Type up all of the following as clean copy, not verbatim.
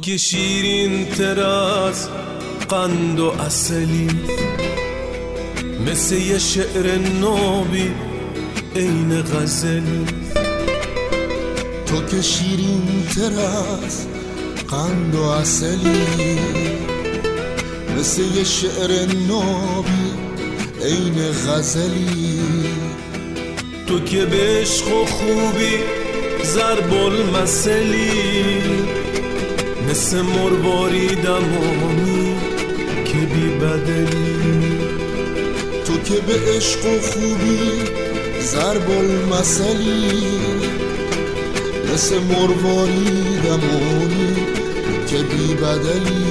که شیرین تر از قند و عسلی، مثل یه شعر نابی عین غزلی. تو که شیرین تر از قند و عسلی، مثل یه شعر نابی عین غزلی. تو که به عشق و خوبی ضرب المثلی، مثل مروارید امانی که بی بدلی. تو که به عشق و خوبی ضرب المثلی، مثل مروارید امانی که بی بدلی.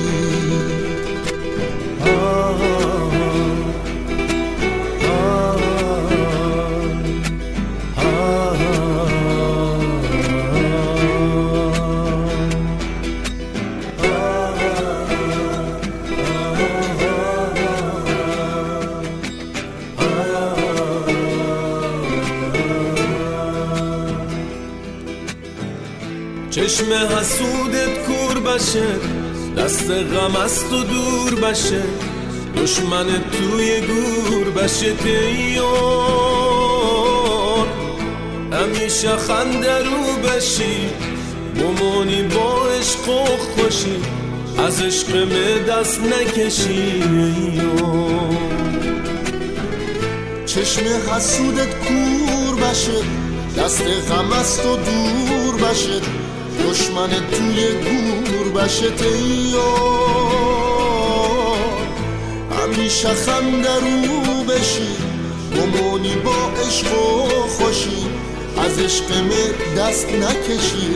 چشم حسودت کور بشه، دست غم است و دور بشه، دشمن توی گور بشه تیار. همیشه خنده رو بشی، بمونی با عشق و خوشی، از عشق می دست نکشی. چشم حسودت کور بشه، دست غم است و دور بشه، دشمن توی گور بشه تیار. همیشه خنده رو بشی، بمونی با عشق و خوشی، از عشق می دست نکشی.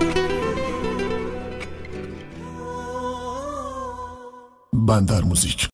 بندر موزیک.